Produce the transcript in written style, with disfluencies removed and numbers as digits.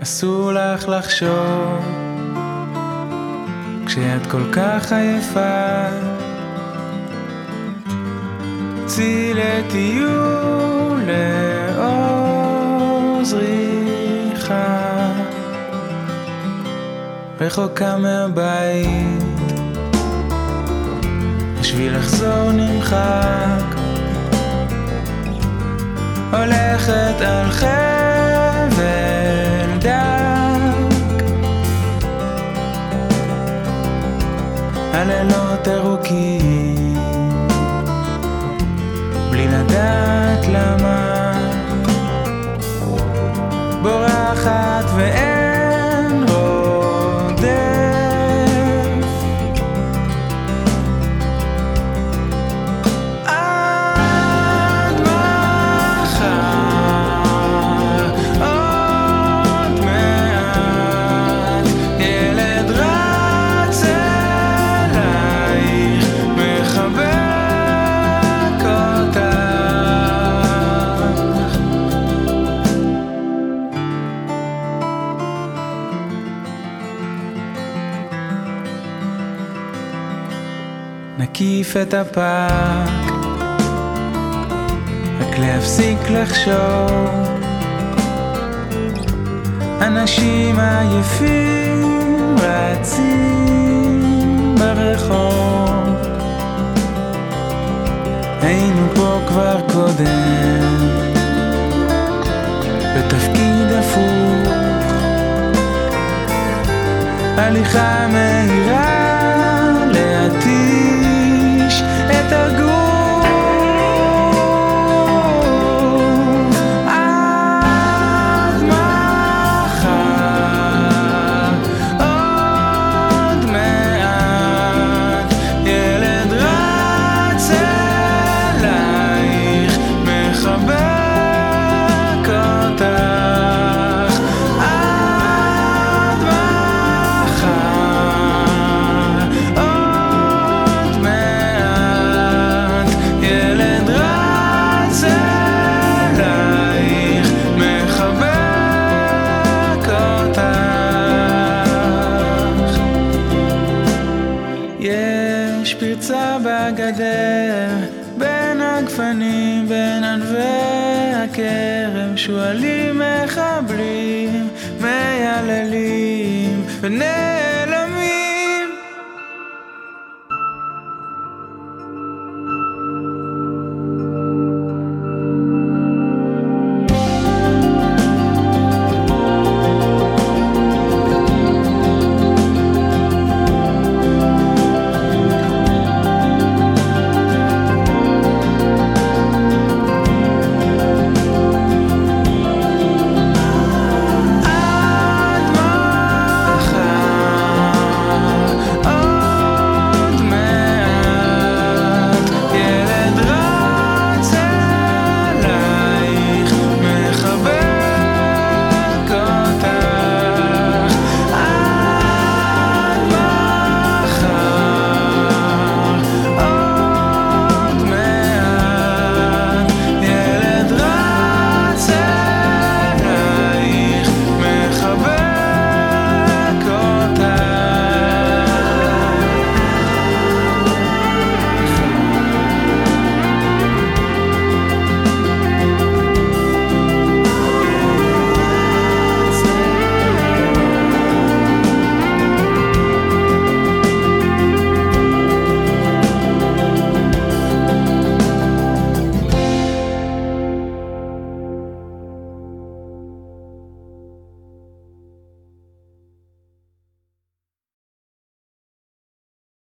אסור לך לחשוב כשאת כל כך עייפה. צאי לטיול לאור זריחה רחוקה מהבית, השביל לחזור נמחק. הולכת על חבל דק, הלילות ארוכים בלי לדעת למה. בורחת ואין רודף, עד מחר עוד מעט ילד רץ אלייך מחבק אותך. נקיף את הפארק, רק להפסיק לחשוב. אנשים עייפים רצים ברחוב, היינו פה כבר קודם בתפקיד הפוך. הליכה מהירה להתיש את הגוף, עד מחר עוד מעט ילד רץ אלייך מחבק אותך. עד מחר עוד מעט ילד רץ אלייך מחבק אותך. יש פרצה בגדר בין הגפנים, בין ענבי הכרם, שועלים מחבלים מייללים ונר